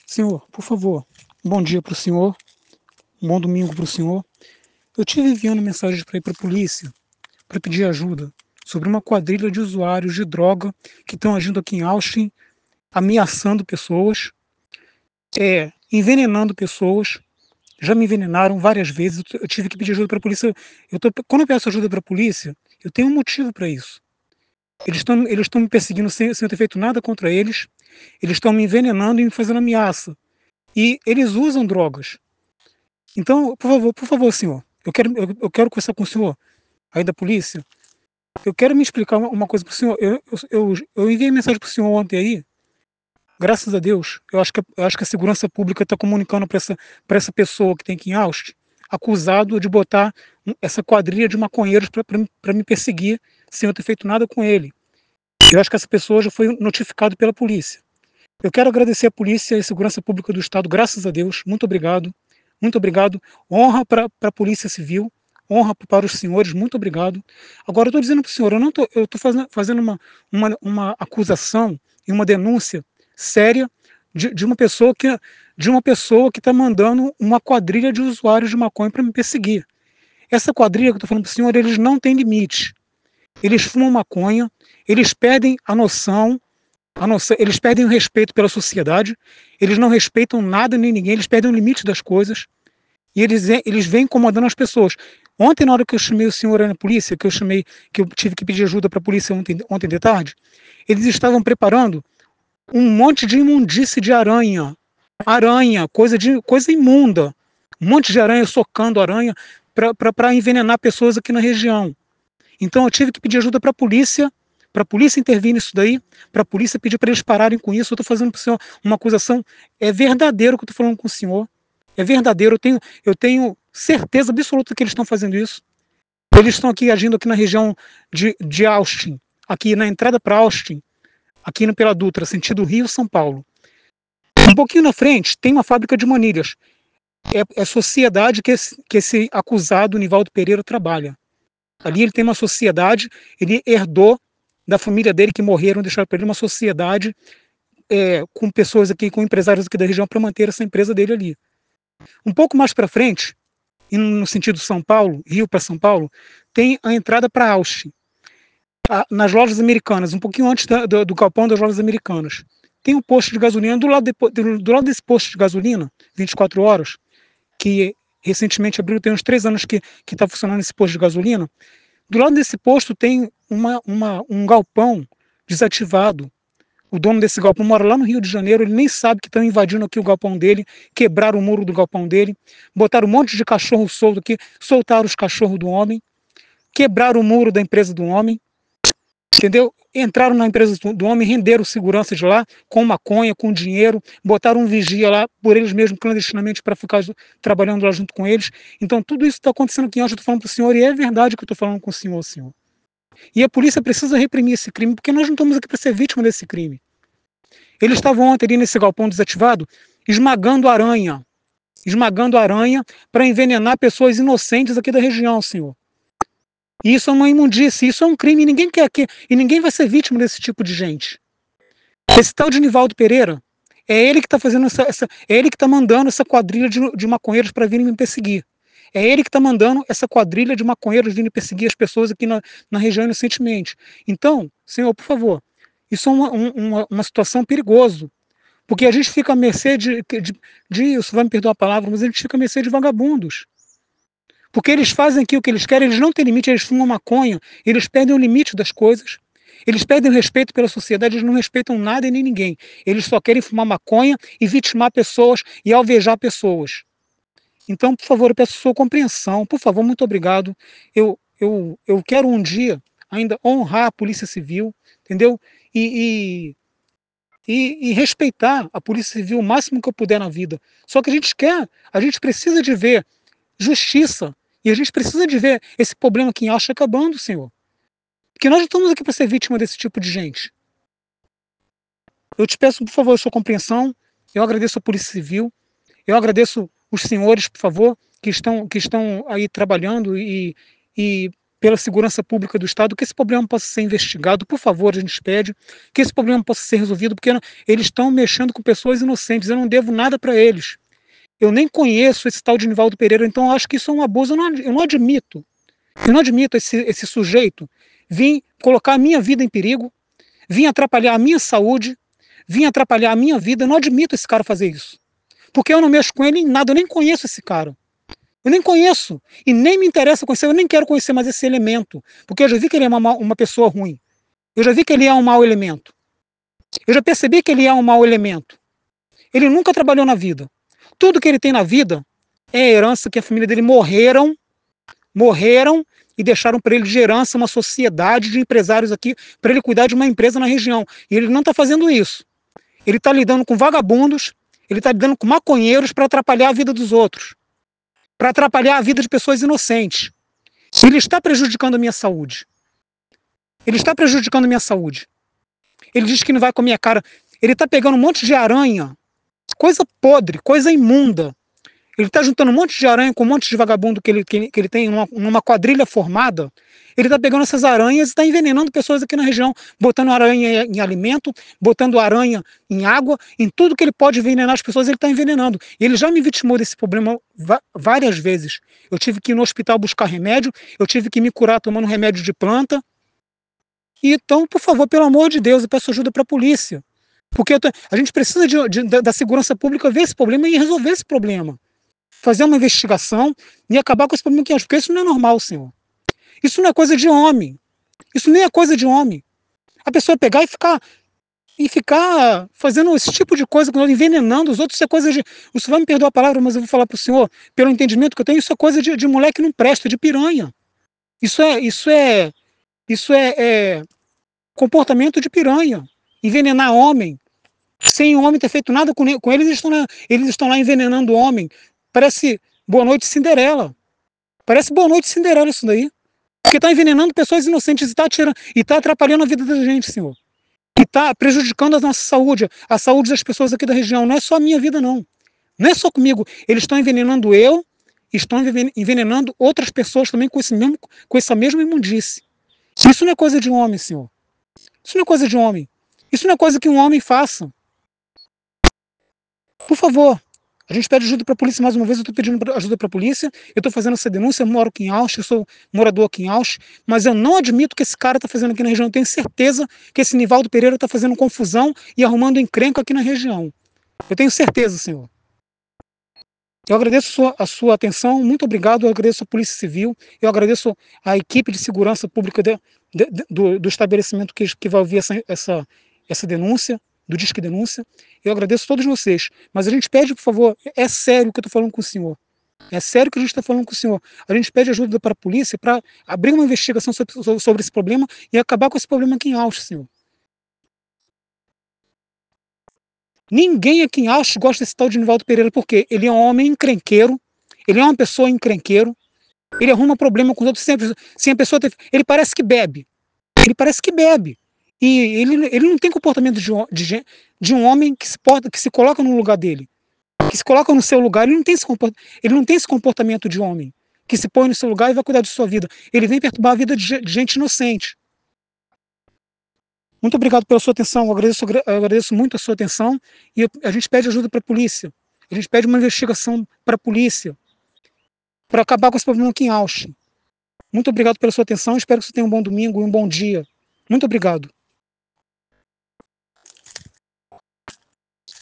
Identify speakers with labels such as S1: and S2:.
S1: Senhor, por favor, bom dia para o senhor, um bom domingo para o senhor. Eu tive enviando mensagens para ir para a polícia para pedir ajuda sobre uma quadrilha de usuários de droga que estão agindo aqui em Austin, ameaçando pessoas, envenenando pessoas. Já me envenenaram várias vezes. Eu tive que pedir ajuda para a polícia. Quando eu peço ajuda para a polícia, eu tenho um motivo para isso. Eles estão me perseguindo sem eu ter feito nada contra eles. Eles estão me envenenando e me fazendo ameaça. E eles usam drogas. Então, por favor, senhor, eu quero conversar com o senhor aí da polícia. Eu quero me explicar uma coisa para o senhor. Eu enviei mensagem para o senhor ontem aí. Graças a Deus, eu acho que a segurança pública está comunicando para essa pessoa que tem aqui em Austin, acusado de botar essa quadrilha de maconheiros para me perseguir sem eu ter feito nada com ele. Eu acho que essa pessoa já foi notificada pela polícia. Eu quero agradecer a polícia e a segurança pública do estado, graças a Deus. Muito obrigado. Muito obrigado. Honra para a Polícia Civil, honra para os senhores, muito obrigado. Agora eu estou dizendo para o senhor, eu estou fazendo uma acusação e uma denúncia séria de uma pessoa que está mandando uma quadrilha de usuários de maconha para me perseguir. Essa quadrilha que eu estou falando para o senhor, eles não têm limite. Eles fumam maconha, eles perdem eles perdem o respeito pela sociedade, eles não respeitam nada nem ninguém, eles perdem o limite das coisas e eles vêm incomodando as pessoas. Ontem, na hora que eu chamei o senhor aí na polícia, que eu tive que pedir ajuda para a polícia ontem de tarde, eles estavam preparando um monte de imundície de aranha, coisa imunda, um monte de aranha socando aranha para envenenar pessoas aqui na região. Então eu tive que pedir ajuda para a polícia intervir nisso daí, para a polícia pedir para eles pararem com isso. Eu estou fazendo para o senhor uma acusação. É verdadeiro o que eu estou falando com o senhor. É verdadeiro. Eu tenho certeza absoluta que eles estão fazendo isso. Eles estão aqui agindo aqui na região de Austin, aqui na entrada para Austin, aqui indo pela Dutra, sentido Rio-São Paulo. Um pouquinho na frente tem uma fábrica de manilhas. É a sociedade que esse acusado, Nivaldo Pereira, trabalha. Ali ele tem uma sociedade, ele herdou da família dele que morreram, deixaram para ele uma sociedade com pessoas aqui, com empresários aqui da região para manter essa empresa dele ali. Um pouco mais para frente, indo no sentido São Paulo, Rio para São Paulo, tem a entrada para Austin, nas lojas americanas, um pouquinho antes do galpão das lojas americanas. Tem um posto de gasolina, do lado desse posto de gasolina, 24 horas, que recentemente abriu, tem uns 3 anos que está funcionando esse posto de gasolina. Do lado desse posto tem um galpão desativado. O dono desse galpão mora lá no Rio de Janeiro, ele nem sabe que estão invadindo aqui o galpão dele, quebraram o muro do galpão dele, botaram um monte de cachorro solto aqui, soltaram os cachorros do homem, quebraram o muro da empresa do homem, entendeu? Entraram na empresa do homem, renderam segurança de lá, com maconha, com dinheiro, botaram um vigia lá, por eles mesmos, clandestinamente, para ficar trabalhando lá junto com eles. Então, tudo isso está acontecendo aqui. Eu estou falando para o senhor, e é verdade que eu estou falando com o senhor. E a polícia precisa reprimir esse crime, porque nós não estamos aqui para ser vítima desse crime. Eles estavam ontem ali nesse galpão desativado, esmagando aranha para envenenar pessoas inocentes aqui da região, senhor. E isso é uma imundície, isso é um crime, e ninguém quer aqui, e ninguém vai ser vítima desse tipo de gente. Esse tal de Nivaldo Pereira, é ele que está fazendo é ele que está mandando essa quadrilha de maconheiros para virem me perseguir. É ele que está mandando essa quadrilha de maconheiros virem perseguir as pessoas aqui na região inocentemente. Então, senhor, por favor, isso é uma situação perigosa, porque a gente fica à mercê isso vai me perdoar a palavra, mas a gente fica à mercê de vagabundos. Porque eles fazem aqui o que eles querem, eles não têm limite, eles fumam maconha, eles perdem o limite das coisas, eles perdem o respeito pela sociedade, eles não respeitam nada e nem ninguém. Eles só querem fumar maconha e vitimar pessoas e alvejar pessoas. Então, por favor, eu peço sua compreensão, por favor, muito obrigado. Eu quero um dia ainda honrar a Polícia Civil, entendeu? E respeitar a Polícia Civil o máximo que eu puder na vida. Só que a gente precisa de ver justiça, e a gente precisa de ver esse problema aqui em Austin acabando, senhor. Porque nós não estamos aqui para ser vítima desse tipo de gente. Eu te peço, por favor, sua compreensão. Eu agradeço a Polícia Civil. Eu agradeço os senhores, por favor, que estão aí trabalhando e pela segurança pública do Estado, que esse problema possa ser investigado, por favor, a gente pede, que esse problema possa ser resolvido, porque eles estão mexendo com pessoas inocentes, eu não devo nada para eles. Eu nem conheço esse tal de Nivaldo Pereira, então eu acho que isso é um abuso, eu não admito esse sujeito vir colocar a minha vida em perigo, vir atrapalhar a minha saúde, vir atrapalhar a minha vida, eu não admito esse cara fazer isso. Porque eu não mexo com ele em nada, eu nem conheço esse cara. Eu nem conheço. E nem me interessa conhecer, eu nem quero conhecer mais esse elemento. Porque eu já vi que ele é uma pessoa ruim. Eu já vi que ele é um mau elemento. Eu já percebi que ele é um mau elemento. Ele nunca trabalhou na vida. Tudo que ele tem na vida é a herança que a família dele morreram e deixaram para ele de herança uma sociedade de empresários aqui, para ele cuidar de uma empresa na região. E ele não está fazendo isso. Ele está lidando com vagabundos, ele está lidando com maconheiros para atrapalhar a vida dos outros, para atrapalhar a vida de pessoas inocentes. Ele está prejudicando a minha saúde. Ele está prejudicando a minha saúde. Ele diz que não vai comer a cara. Ele está pegando um monte de aranha, coisa podre, coisa imunda. Ele está juntando um monte de aranha com um monte de vagabundo que ele tem numa quadrilha formada. Ele está pegando essas aranhas e está envenenando pessoas aqui na região, botando aranha em alimento, botando aranha em água, em tudo que ele pode envenenar as pessoas, ele está envenenando. E ele já me vitimou desse problema várias vezes. Eu tive que ir no hospital buscar remédio, eu tive que me curar tomando remédio de planta. Então, por favor, pelo amor de Deus, eu peço ajuda para a polícia. Porque a gente precisa da segurança pública ver esse problema e resolver esse problema. Fazer uma investigação e acabar com esse problema que acho, porque isso não é normal, senhor. Isso não é coisa de homem. Isso nem é coisa de homem. A pessoa pegar e ficar fazendo esse tipo de coisa, envenenando os outros, isso é coisa de... Você vai me perdoar a palavra, mas eu vou falar para o senhor, pelo entendimento que eu tenho, isso é coisa de moleque não presta, de piranha. Isso é comportamento de piranha. Envenenar homem, sem o homem ter feito nada com eles, eles estão lá envenenando o homem. Parece Boa Noite Cinderela. Parece Boa Noite Cinderela isso daí. Porque está envenenando pessoas inocentes e está atrapalhando a vida da gente, senhor. E está prejudicando a nossa saúde, a saúde das pessoas aqui da região. Não é só a minha vida, não. Não é só comigo. Eles estão envenenando estão envenenando outras pessoas também com essa mesma imundície. Isso não é coisa de homem, senhor. Isso não é coisa de homem. Isso não é coisa que um homem faça. Por favor, a gente pede ajuda para a polícia mais uma vez. Eu estou pedindo ajuda para a polícia. Eu estou fazendo essa denúncia. Eu moro aqui em Auch, eu sou morador aqui em Auch, mas eu não admito que esse cara está fazendo aqui na região. Eu tenho certeza que esse Nivaldo Pereira está fazendo confusão e arrumando encrenca aqui na região. Eu tenho certeza, senhor. Eu agradeço a sua atenção, muito obrigado. Eu agradeço a Polícia Civil, eu agradeço a equipe de segurança pública do estabelecimento que vai ouvir essa denúncia, do Disque Denúncia. Eu agradeço a todos vocês, mas a gente pede, por favor, é sério o que eu estou falando com o senhor. É sério que a gente está falando com o senhor. A gente pede ajuda para a polícia para abrir uma investigação sobre esse problema e acabar com esse problema aqui em Auch, senhor. Ninguém aqui em Auch gosta desse tal de Nivaldo Pereira, porque ele é um homem encrenqueiro, ele é uma pessoa encrenqueiro, ele arruma problema com os outros sempre. Sem a pessoa ele parece que bebe. Ele parece que bebe. E ele não tem comportamento de um homem que se coloca no lugar dele, que se coloca no seu lugar. Ele não tem esse comportamento de homem que se põe no seu lugar e vai cuidar de sua vida. Ele vem perturbar a vida de gente inocente. Muito obrigado pela sua atenção. Eu agradeço muito a sua atenção e a gente pede ajuda para a polícia. A gente pede uma investigação para a polícia para acabar com esse problema aqui em Auch. Muito obrigado pela sua atenção. Espero que você tenha um bom domingo e um bom dia. Muito obrigado.